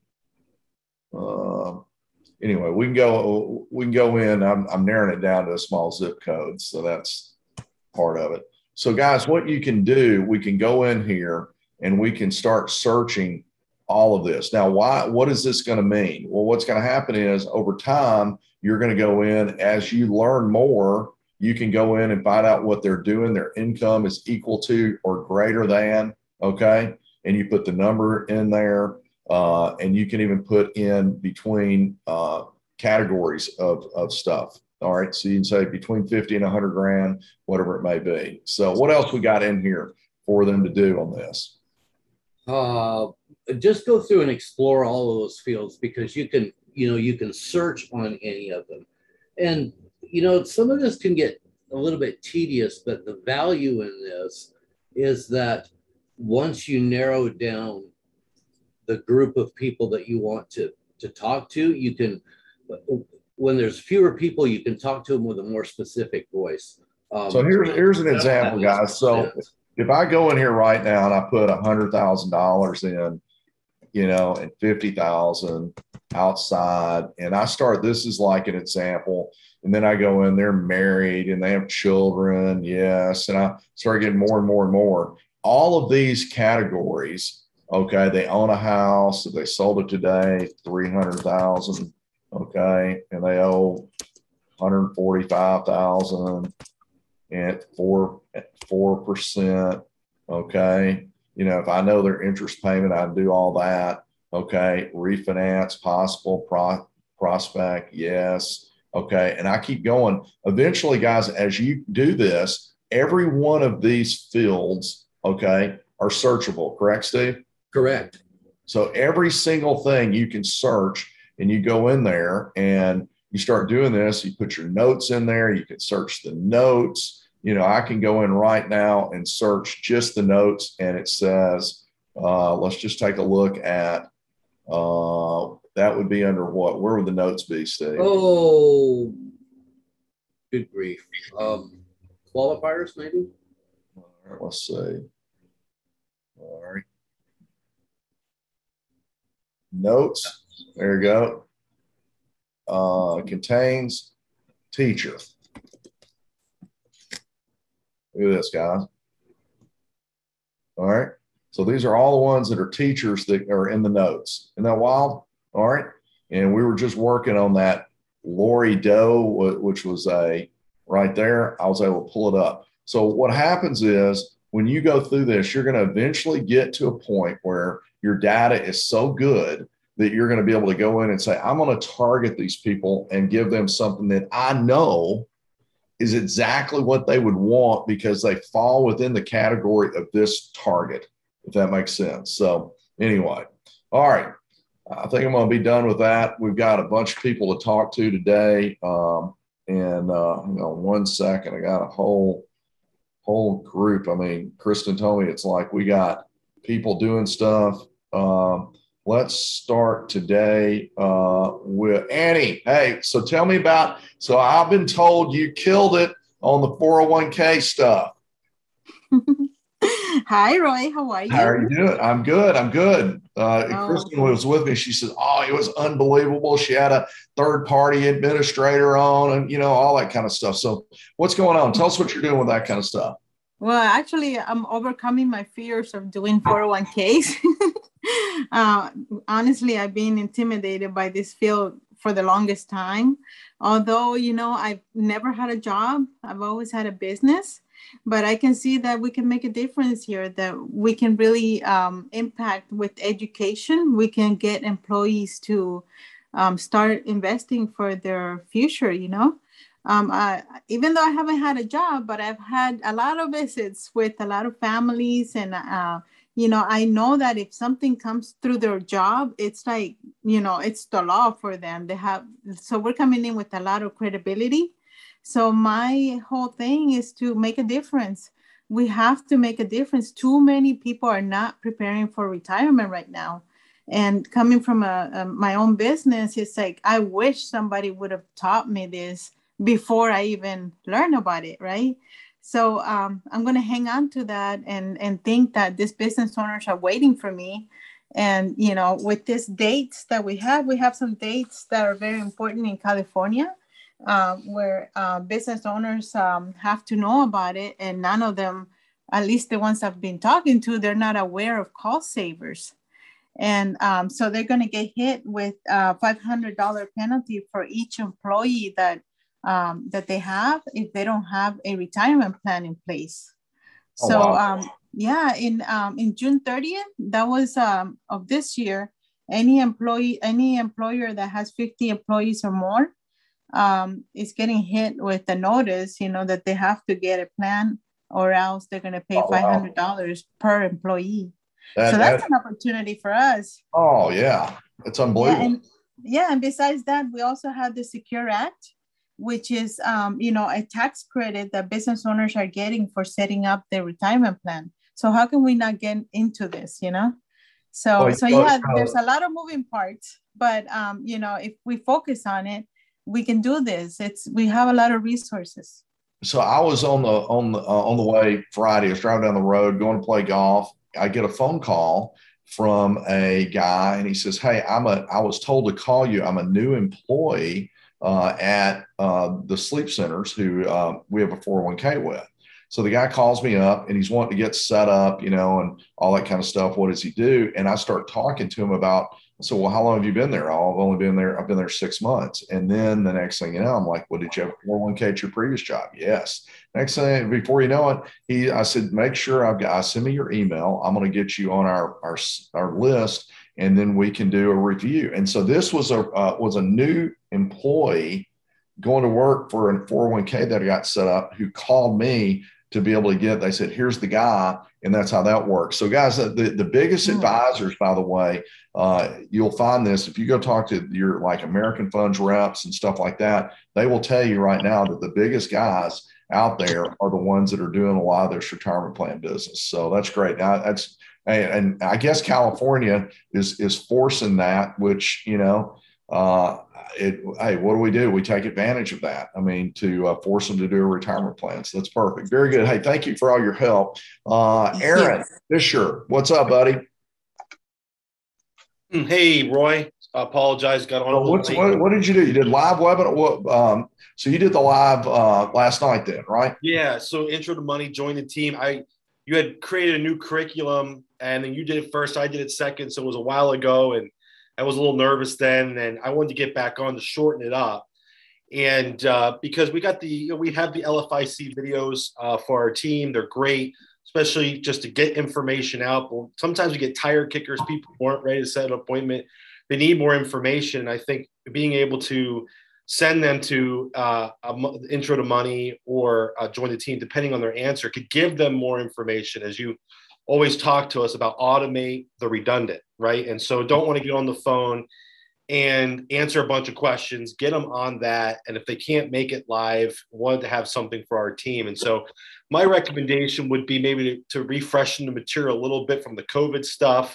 Anyway, we can go in. I'm narrowing it down to a small zip code, so that's part of it. So guys, what you can do, we can go in here and we can start searching all of this. Now, what is this going to mean? Well, what's going to happen is over time, you're going to go in as you learn more, you can go in and find out what they're doing. Their income is equal to or greater than, okay? And you put the number in there, and you can even put in between categories of stuff. All right, so you can say between 50 and 100 grand, whatever it may be. So what else we got in here for them to do on this? Just go through and explore all of those fields because you can search on any of them. And, some of this can get a little bit tedious, but the value in this is that once you narrow down the group of people that you want to talk to, you can, when there's fewer people, you can talk to them with a more specific voice. So here's an example, guys. So if I go in here right now and I put $100,000 in, and 50,000 outside, and I start, this is like an example, and then I go in, they're married and they have children, yes, and I start getting more and more and more. All of these categories, okay, they own a house, if they sold it today, 300,000, okay, and they owe 145,000 at 4%, okay. If I know their interest payment, I do all that. Okay. Refinance, possible, prospect, yes. Okay. And I keep going. Eventually, guys, as you do this, every one of these fields, okay, are searchable. Correct, Steve? Correct. So every single thing you can search, and you go in there and you start doing this. You put your notes in there. You can search the notes. I can go in right now and search just the notes, and it says Let's just take a look at that would be under what? Where would the notes be, Steve? Oh, good grief. Qualifiers, maybe? All right, let's see. All right. Notes. There you go. Contains teacher. Look at this, guys. All right. So these are all the ones that are teachers that are in the notes. Isn't that wild? All right. And we were just working on that Lori Doe, which was a right there. I was able to pull it up. So what happens is when you go through this, you're going to eventually get to a point where your data is so good that you're going to be able to go in and say, I'm going to target these people and give them something that I know is exactly what they would want because they fall within the category of this target, if that makes sense. So anyway, all right. I think I'm going to be done with that. We've got a bunch of people to talk to today. Hang on 1 second. I got a whole group. I mean, Kristen told me it's like we got people doing stuff. Let's start today with Annie. Hey, so tell me about, so I've been told you killed it on the 401k stuff. Hi, Roy. How are you? How are you doing? I'm good. I'm good. Kristen was with me. She said, oh, it was unbelievable. She had a third-party administrator on and, you know, all that kind of stuff. So what's going on? Tell us what you're doing with that kind of stuff. Well, actually, I'm overcoming my fears of doing 401ks. Honestly, I've been intimidated by this field for the longest time. Although, you know, I've never had a job. I've always had a business. But I can see that we can make a difference here, that we can really impact with education. We can get employees to start investing for their future, you know. Even though I haven't had a job, but I've had a lot of visits with a lot of families. And, you know, I know that if something comes through their job, it's like, you know, it's the law for them. So we're coming in with a lot of credibility. So my whole thing is to make a difference. We have to make a difference. Too many people are not preparing for retirement right now. And coming from my own business, it's like, I wish somebody would have taught me this before I even learned about it, right? So I'm going to hang on to that and think that these business owners are waiting for me. And, you know, with these dates that we have some dates that are very important in California. Where business owners have to know about it, and none of them, at least the ones I've been talking to, they're not aware of cost savers. And so they're going to get hit with a $500 penalty for each employee that they have if they don't have a retirement plan in place. Oh, so wow. In June 30th, that was of this year, any employer that has 50 employees or more is getting hit with a notice, you know, that they have to get a plan or else they're going to pay $500 per employee. So that's an opportunity for us. Oh, yeah. It's unbelievable. And besides that, we also have the Secure Act, which is, you know, a tax credit that business owners are getting for setting up their retirement plan. So how can we not get into this, you know? There's a lot of moving parts, but, you know, if we focus on it, we can do this. We have a lot of resources. So I was on the way Friday. I was driving down the road, going to play golf. I get a phone call from a guy, and he says, "Hey, I was told to call you. I'm a new employee at the sleep centers who we have a 401k with." So the guy calls me up, and he's wanting to get set up, you know, and all that kind of stuff. What does he do? And I start talking to him about. So, well, how long have you been there? I've been there 6 months. And then the next thing you know, I'm like, well, did you have 401k at your previous job? Yes. Next thing, before you know it, I said, make sure send me your email. I'm going to get you on our list, and then we can do a review. And so this was a new employee going to work for a 401k that I got set up who called me to be able to they said, here's the guy. And that's how that works. So guys, the biggest advisors, by the way, you'll find this if you go talk to your like American Funds reps and stuff like that, they will tell you right now that the biggest guys out there are the ones that are doing a lot of this retirement plan business. So that's great. Now and I guess California is forcing that, which, hey, what do? We take advantage of that. I mean, to force them to do a retirement plan. So that's perfect. Very good. Hey, thank you for all your help. Aaron Fisher, what's up, buddy? Hey, Roy. I apologize. Got on. What did you do? You did live webinar. So you did the live last night, then, right? Yeah. So Intro to Money, joined the team. You had created a new curriculum, and then you did it first. I did it second. So it was a while ago, and I was a little nervous then, and I wanted to get back on to shorten it up. And because we have the LFIC videos for our team. They're great, especially just to get information out. But sometimes we get tire kickers. People weren't ready to set an appointment. They need more information. I think being able to send them to Intro to Money or join the team, depending on their answer, could give them more information. As you always talk to us about, automate the redundant, right? And so don't want to get on the phone and answer a bunch of questions, get them on that. And if they can't make it live, wanted to have something for our team. And so my recommendation would be maybe to refreshen the material a little bit from the COVID stuff.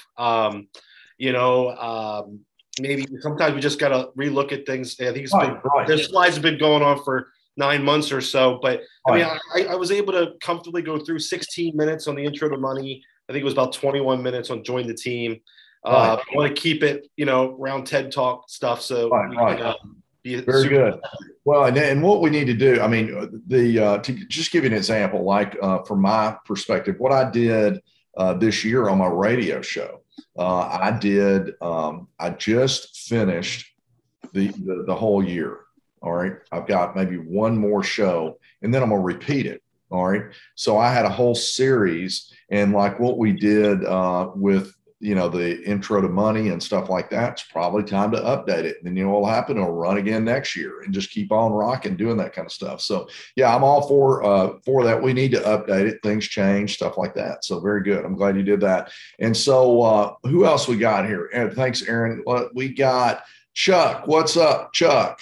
Maybe sometimes we just got to relook at things. I think their slides have been going on for 9 months or so, but I was able to comfortably go through 16 minutes on the Intro to Money. I think it was about 21 minutes on Join the Team. I want to keep it, around TED Talk stuff. So very good. Well, and what we need to do, I mean, to just give you an example, like from my perspective, what I did this year on my radio show. I just finished the whole year. All right. I've got maybe one more show and then I'm going to repeat it. All right. So I had a whole series, and like what we did with, the Intro to Money and stuff like that, it's probably time to update it. And then, what'll happen? It'll run again next year and just keep on rocking, doing that kind of stuff. So yeah, I'm all for that. We need to update it. Things change, stuff like that. So very good. I'm glad you did that. And so who else we got here? And thanks, Aaron. We got Chuck. What's up, Chuck?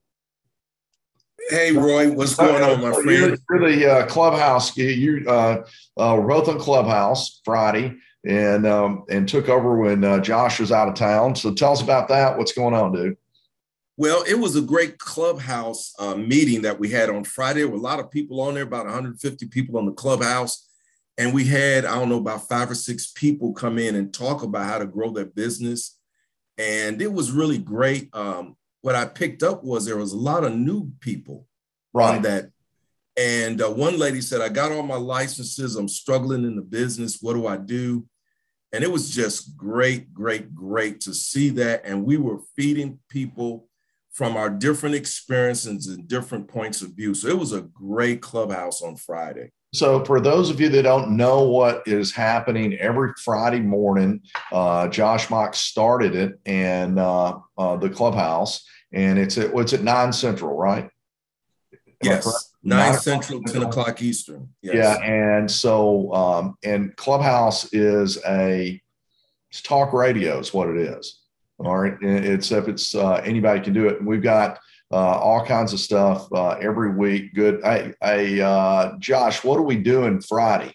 Hey, Roy, what's going on, my friend? You're the Clubhouse. We're both on Clubhouse Friday, and took over when Josh was out of town. So tell us about that. What's going on, dude? Well, it was a great Clubhouse meeting that we had on Friday. There were a lot of people on there, about 150 people on the Clubhouse. And we had, about 5 or 6 people come in and talk about how to grow their business. And it was really great. What I picked up was there was a lot of new people on that. And one lady said, I got all my licenses. I'm struggling in the business. What do I do? And it was just great, great, great to see that. And we were feeding people from our different experiences and different points of view. So it was a great Clubhouse on Friday. So for those of you that don't know what is happening, every Friday morning, Josh Mock started it, and the Clubhouse, and it's at 9 Central, right? Yes, 9 Central, 10 o'clock Eastern. Yes. Yeah, and so and Clubhouse is it's talk radio is what it is. All right, it's anybody can do it. And we've got all kinds of stuff every week. Good. Hey, Josh, what are we doing Friday?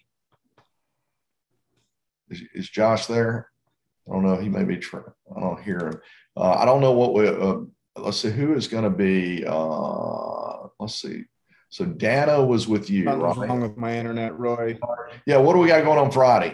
Is Josh there? I don't know. He may be trying. I don't hear him. I don't know what we. Let's see who is going to be. Let's see. So Dano was with you, right? What's wrong with my internet, Roy? Yeah. What do we got going on Friday?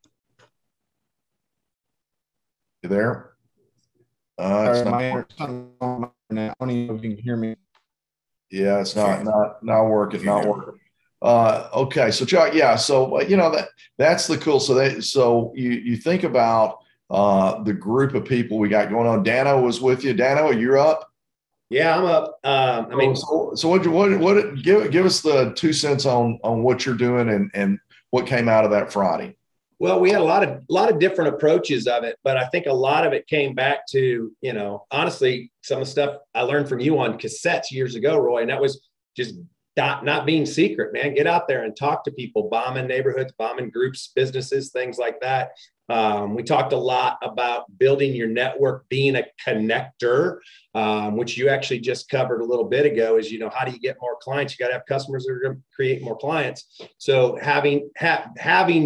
You there? Sorry, my internet's on my internet. I don't even know if you can hear me. Yeah, it's not working. Not working. Okay, so Chuck, yeah, so that's the cool. So you think about the group of people we got going on. Dano was with you. Dano, you're up. Yeah, I'm up. So what give us the 2 cents on what you're doing and what came out of that Friday. Well, we had a lot of different approaches of it, but I think a lot of it came back to, honestly, some of the stuff I learned from you on cassettes years ago, Roy, and that was just not being secret, man. Get out there and talk to people, bombing neighborhoods, bombing groups, businesses, things like that. We talked a lot about building your network, being a connector, which you actually just covered a little bit ago, is, how do you get more clients? You got to have customers that are going to create more clients. So having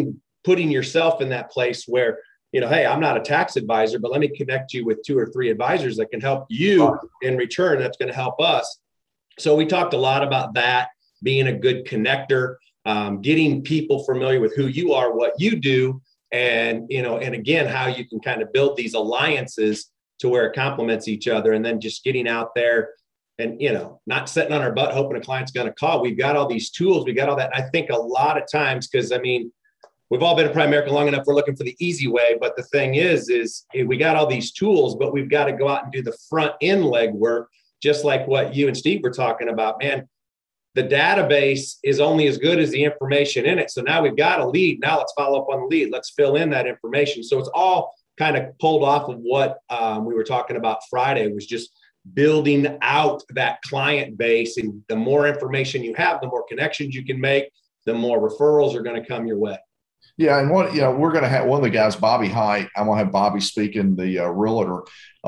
putting yourself in that place where, you know, hey, I'm not a tax advisor, but let me connect you with 2 or 3 advisors that can help you in return. That's going to help us. So we talked a lot about that, being a good connector, getting people familiar with who you are, what you do, and, you know, and again, how you can kind of build these alliances to where it complements each other, and then just getting out there and, you know, not sitting on our butt hoping a client's going to call. We've got all these tools. We got all that. I think a lot of times, because I mean, we've all been at Primerica long enough. We're looking for the easy way. But the thing is we got all these tools, but we've got to go out and do the front end legwork, just like what you and Steve were talking about. Man, the database is only as good as the information in it. So now we've got a lead. Now let's follow up on the lead. Let's fill in that information. So it's all kind of pulled off of what we were talking about Friday, was just building out that client base. And the more information you have, the more connections you can make, the more referrals are going to come your way. Yeah, and what, you know, we're going to have one of the guys, Bobby Height. I'm going to have Bobby speaking, the realtor,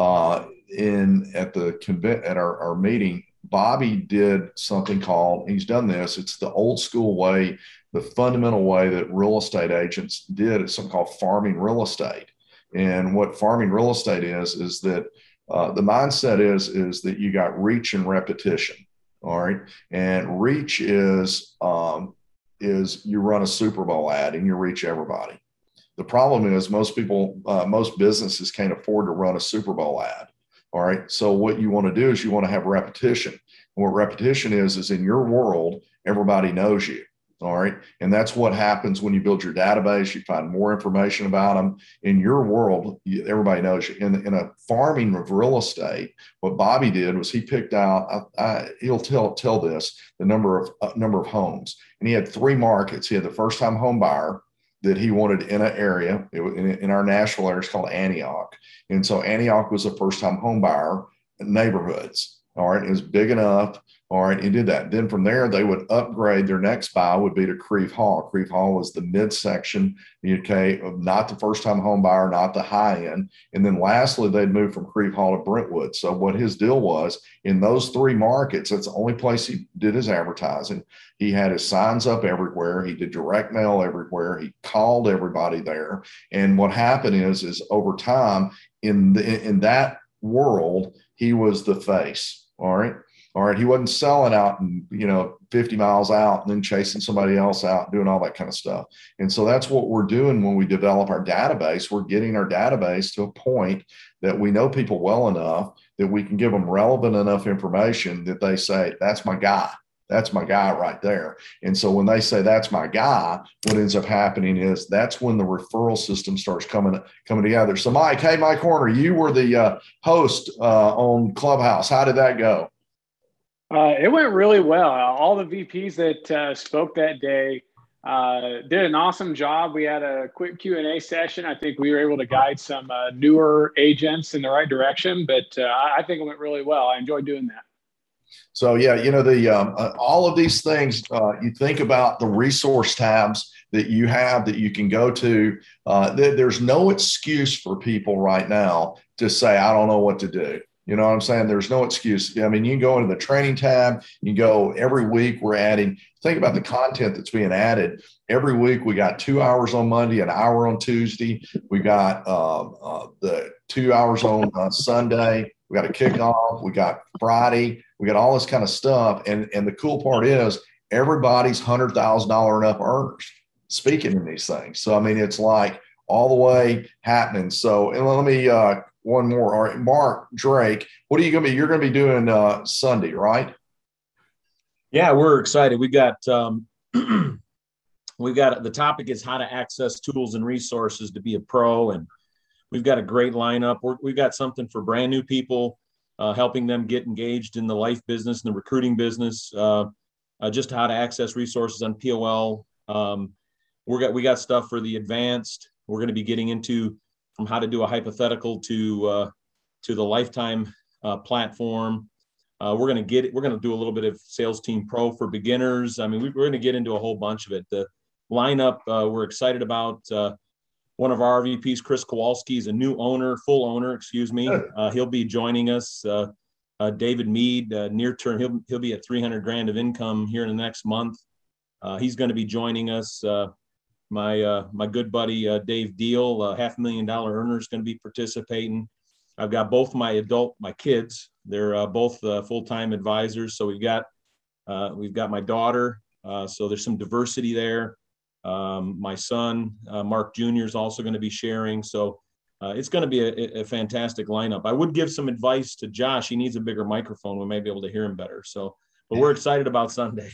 at our meeting. Bobby did something called, he's done this. It's the old school way, the fundamental way that real estate agents did. It's something called farming real estate. And what farming real estate is that the mindset is that you got reach and repetition. All right, and reach is you run a Super Bowl ad and you reach everybody. The problem is most businesses can't afford to run a Super Bowl ad. All right. So what you want to do is you want to have repetition. And what repetition is in your world, everybody knows you. All right. And that's what happens when you build your database. You find more information about them. In your world, everybody knows you. In a farming of real estate, what Bobby did was he picked out, he'll tell this, the number of homes. And he had 3 markets. He had the first time home buyer that he wanted in an area. In our Nashville area, it's called Antioch. And so Antioch was a first time home buyer neighborhoods. All right. It was big enough. All right. He did that. Then from there, they would upgrade. Their next buy would be to Creve Hall. Creve Hall was the midsection, okay, of not the first time home buyer, not the high end. And then lastly, they'd move from Creve Hall to Brentwood. So what his deal was in those 3 markets, that's the only place he did his advertising. He had his signs up everywhere. He did direct mail everywhere. He called everybody there. And what happened is over time in that world, he was the face. All right. All right. He wasn't selling out and, 50 miles out and then chasing somebody else out, doing all that kind of stuff. And so that's what we're doing when we develop our database. We're getting our database to a point that we know people well enough that we can give them relevant enough information that they say, that's my guy. That's my guy right there. And so when they say that's my guy, what ends up happening is that's when the referral system starts coming together. So Mike, hey, Mike Horner, you were the host on Clubhouse. How did that go? It went really well. All the VPs that spoke that day did an awesome job. We had a quick Q&A session. I think we were able to guide some newer agents in the right direction, but I think it went really well. I enjoyed doing that. So yeah, all of these things, you think about the resource tabs that you have that you can go to. There's no excuse for people right now to say, I don't know what to do. You know what I'm saying? There's no excuse. I mean, you can go into the training tab, you go every week, we're adding, think about the content that's being added. Every week, we got 2 hours on Monday, an hour on Tuesday. We got the 2 hours on Sunday. We got a kickoff. We got Friday. We got all this kind of stuff. And the cool part is everybody's $100,000 and up earners speaking in these things. So, I mean, it's like all the way happening. So, and let me, one more. All right, Mark Drake, what are you going to be? You're going to be doing Sunday, right? Yeah, we're excited. We got the topic is how to access tools and resources to be a pro, and we've got a great lineup. We've got something for brand new people, helping them get engaged in the life business and the recruiting business. Just how to access resources on POL. We got stuff for the advanced. We're going to be getting into from how to do a hypothetical to the lifetime platform. We're going to do a little bit of Sales Team Pro for beginners. I mean, we're going to get into a whole bunch of it. The lineup we're excited about. One of our RVPs, Chris Kowalski, is a new full owner, excuse me. He'll be joining us. David Mead, near term, he'll be at $300,000 of income here in the next month. He's going to be joining us. My good buddy Dave Deal, $500,000 earner, is going to be participating. I've got both my kids. They're both full-time advisors. So we've got my daughter. So there's some diversity there. My son, Mark Jr., is also going to be sharing. So it's going to be a fantastic lineup. I would give some advice to Josh. He needs a bigger microphone. We may be able to hear him better. So, but we're excited about Sunday.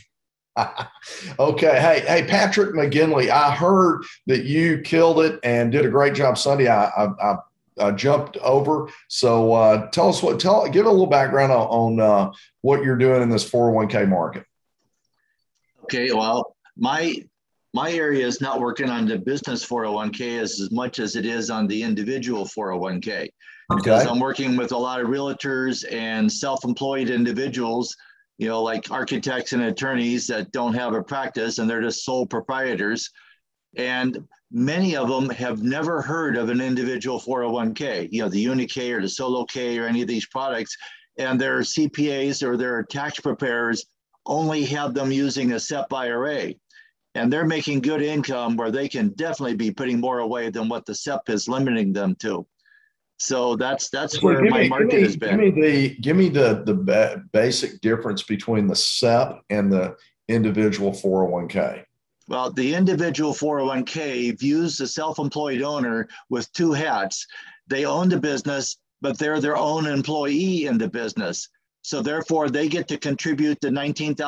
Okay. Hey, Patrick McGinley, I heard that you killed it and did a great job Sunday. I jumped over. So give a little background on what you're doing in this 401k market. Okay. Well, my area is not working on the business 401k as much as it is on the individual 401k. Because I'm working with a lot of realtors and self-employed individuals, like architects and attorneys that don't have a practice and they're just sole proprietors. And many of them have never heard of an individual 401k, the UniK or the Solo K or any of these products. And their CPAs or their tax preparers only have them using a SEP IRA. And they're making good income where they can definitely be putting more away than what the SEP is limiting them to. So that's where my market has been. Give me the basic difference between the SEP and the individual 401k. Well, the individual 401k views the self-employed owner with two hats. They own the business, but they're their own employee in the business. So therefore, they get to contribute the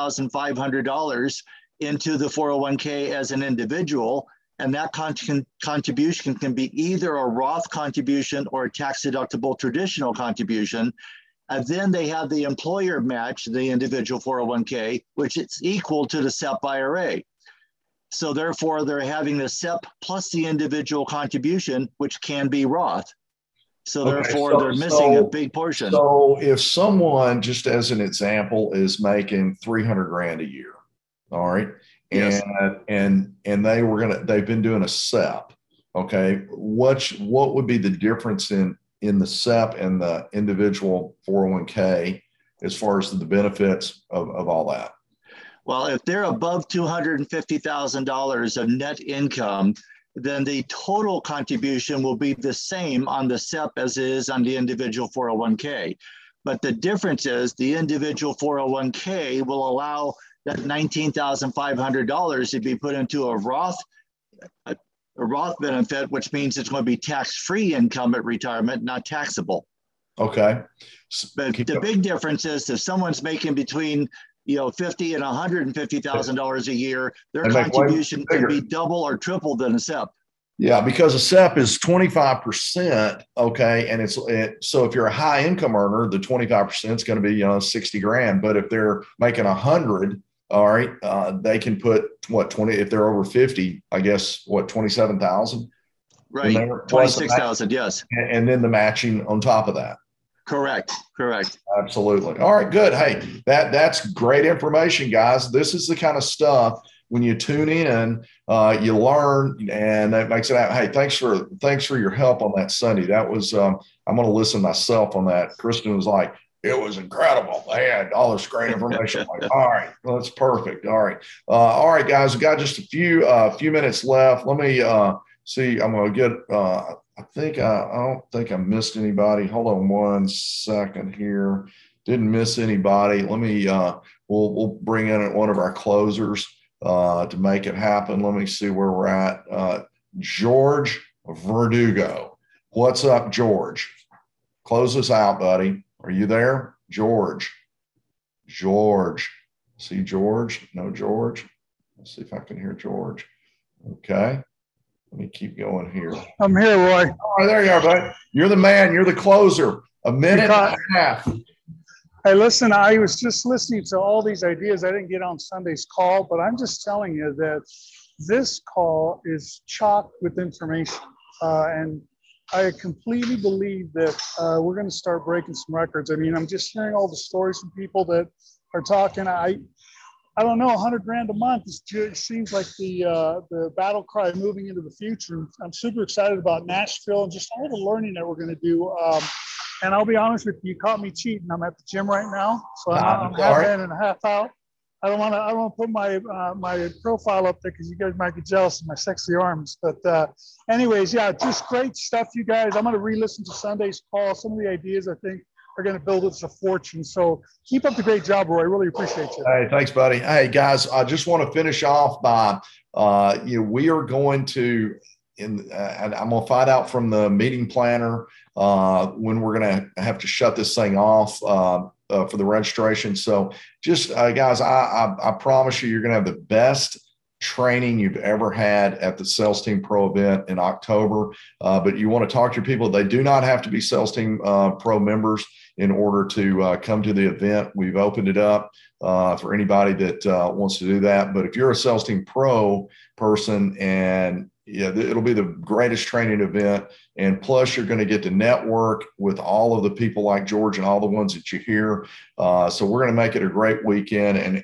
$19,500 into the 401k as an individual. And that contribution can be either a Roth contribution or a tax-deductible traditional contribution. And then they have the employer match, the individual 401k, which is equal to the SEP IRA. So therefore, they're having the SEP plus the individual contribution, which can be Roth. So therefore, they're missing a big portion. So if someone, just as an example, is making $300,000 a year, all right, yes. and they've been doing a SEP, okay, what would be the difference in the SEP and the individual 401k as far as the benefits of all that? Well, if they're above $250,000 of net income, then the total contribution will be the same on the SEP as it is on the individual 401k. But the difference is the individual 401k will allow that $19,500 to be put into a Roth benefit, which means it's going to be tax-free income at retirement, not taxable. Okay. But the big difference is if someone's making between $50,000 and $150,000 a year, their contribution can be double or triple than a SEP. Yeah, because a SEP is 25%. Okay, and so if you're a high income earner, the 25% is going to be $60,000. But if they're making 100, all right, they can put 20 if they're over 50, I guess 27,000. Right, 26,000. Yes, and then the matching on top of that. Correct. Absolutely. All right, good. Hey, that's great information, guys. This is the kind of stuff when you tune in, you learn, and that makes it out. Hey, thanks for your help on that Sunday. That was I'm going to listen myself on that. Kristen was like, it was incredible. They had all this great information. Like, all right, well, that's perfect. All right, guys, we got just a few minutes left. Let me see. I'm going to get. I don't think I missed anybody. Hold on one second here. Didn't miss anybody. Let me, we'll bring in one of our closers to make it happen. Let me see where we're at. George Verdugo. What's up, George? Close us out, buddy. Are you there? George. See George? No, George. Let's see if I can hear George. Okay. Let me keep going here. I'm here, Roy. All right, there you are, buddy. You're the man. You're the closer. A minute and a half. Hey, listen, I was just listening to all these ideas. I didn't get on Sunday's call, but I'm just telling you that this call is chock with information. And I completely believe that we're going to start breaking some records. I mean, I'm just hearing all the stories from people that are talking. I don't know, $100,000 a month seems like the battle cry moving into the future. I'm super excited about Nashville and just all the learning that we're going to do. And I'll be honest with you, you caught me cheating. I'm at the gym right now, so I'm half in and half out. I don't want to put my my profile up there because you guys might get jealous of my sexy arms. But anyways, yeah, just great stuff, you guys. I'm going to re-listen to Sunday's call. Some of the ideas I think are going to build us a fortune. So keep up the great job, Roy. I really appreciate you. Hey, thanks, buddy. Hey, guys, I just want to finish off by, we are going to, and I'm going to find out from the meeting planner when we're going to have to shut this thing off for the registration. So just, guys, I promise you, you're going to have the best training you've ever had at the Sales Team Pro event in October. But you want to talk to your people. They do not have to be Sales Team Pro members in order to come to the event. We've opened it up for anybody that wants to do that. But if you're a Sales Team Pro person, and it'll be the greatest training event. And plus you're going to get to network with all of the people like George and all the ones that you hear. So we're going to make it a great weekend, and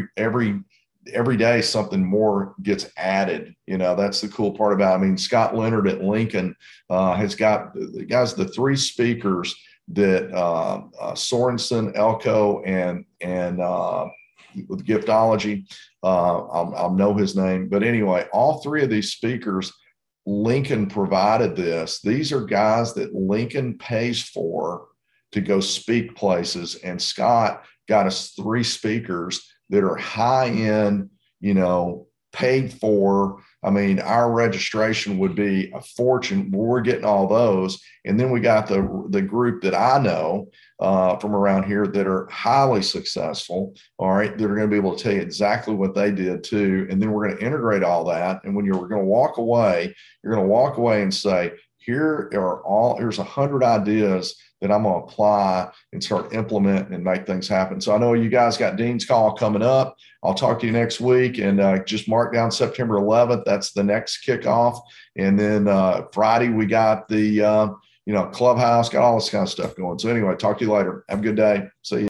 every day something more gets added. That's the cool part about it. I mean, Scott Leonard at Lincoln has got the three speakers that Sorensen, Elko, and with Giftology. I'll know his name. But anyway, all three of these speakers, Lincoln provided this. These are guys that Lincoln pays for to go speak places. And Scott got us three speakers that are high end, paid for. I mean, our registration would be a fortune. We're getting all those. And then we got the group that I know from around here that are highly successful, all right, that are going to be able to tell you exactly what they did too. And then we're going to integrate all that. And when you're going to walk away, you're going to walk away and say, here's 100 ideas that I'm going to apply and start implementing and make things happen. So I know you guys got Dean's Call coming up. I'll talk to you next week, and just mark down September 11th. That's the next kickoff. And then Friday, we got the, Clubhouse, got all this kind of stuff going. So anyway, talk to you later. Have a good day. See you.